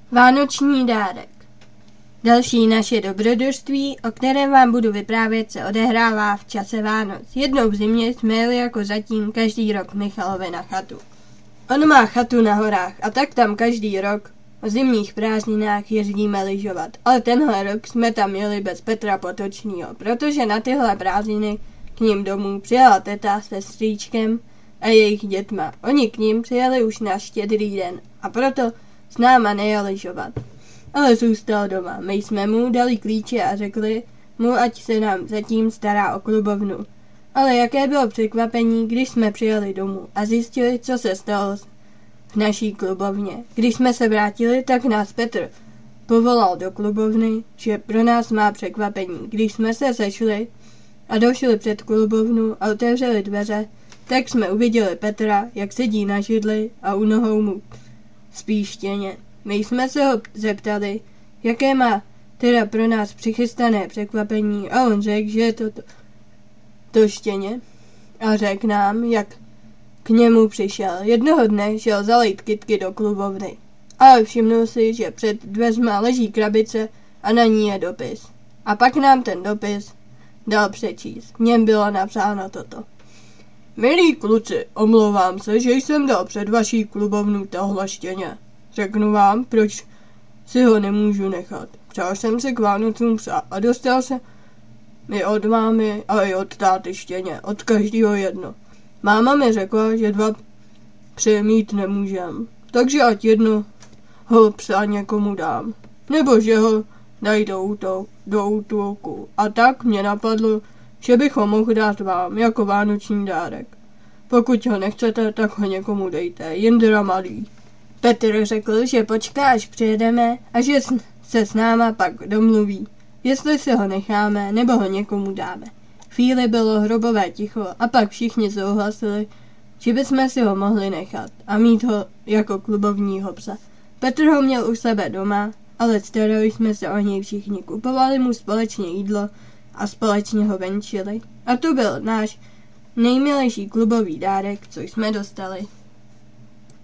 Vánoční dárek. Další naše dobrodružství, o kterém vám budu vyprávět, se odehrává v čase Vánoc. Jednou v zimě jsme jeli jako zatím každý rok Michalovi na chatu. On má chatu na horách a tak tam každý rok o zimních prázdninách jezdíme lyžovat. Ale tenhle rok jsme tam jeli bez Petra Potočnýho, protože na tyhle prázdniny k ním domů přijela teta se strýčkem a jejich dětma. Oni k ním přijeli už na Štědrý den a proto s náma nejel lyžovat. Ale zůstal doma. My jsme mu dali klíče a řekli mu, ať se nám zatím stará o klubovnu. Ale jaké bylo překvapení, když jsme přijeli domů a zjistili, co se stalo v naší klubovně. Když jsme se vrátili, tak nás Petr povolal do klubovny, že pro nás má překvapení. Když jsme se sešli a došli před klubovnu a otevřeli dveře, tak jsme uviděli Petra, jak sedí na židli a u nohou mu spí štěně. My jsme se ho zeptali, jaké má teda pro nás přichystané překvapení a on řekl, že je to štěně a řekl nám, jak k němu přišel. Jednoho dne šel zalejt kytky do klubovny, ale všimnul si, že před dveřma leží krabice a na ní je dopis. A pak nám ten dopis dal přečíst. V něm bylo napsáno toto. Milí kluci, omlouvám se, že jsem dal před vaší klubovnu tohle štěně. Řeknu vám, proč si ho nemůžu nechat. Přál jsem se k Vánocům psa a dostal se mi od mámy a i od táty štěně, od každého jedno. Máma mi řekla, že 2 psy mít nemůžem, takže ať jednoho psa někomu dám, nebo že ho dají do útulku. A tak mě napadlo, že bych ho mohl dát vám jako vánoční dárek. Pokud ho nechcete, tak ho někomu dejte. Jindra malý. Petr řekl, že počká, až přijedeme a že se s náma pak domluví, jestli si ho necháme nebo ho někomu dáme. Chvíli bylo hrobové ticho a pak všichni souhlasili, že bychom si ho mohli nechat a mít ho jako klubovního psa. Petr ho měl u sebe doma, ale starali jsme se o něj všichni. Kupovali mu společně jídlo a společně ho venčili. A to byl náš nejmilejší klubový dárek, co jsme dostali.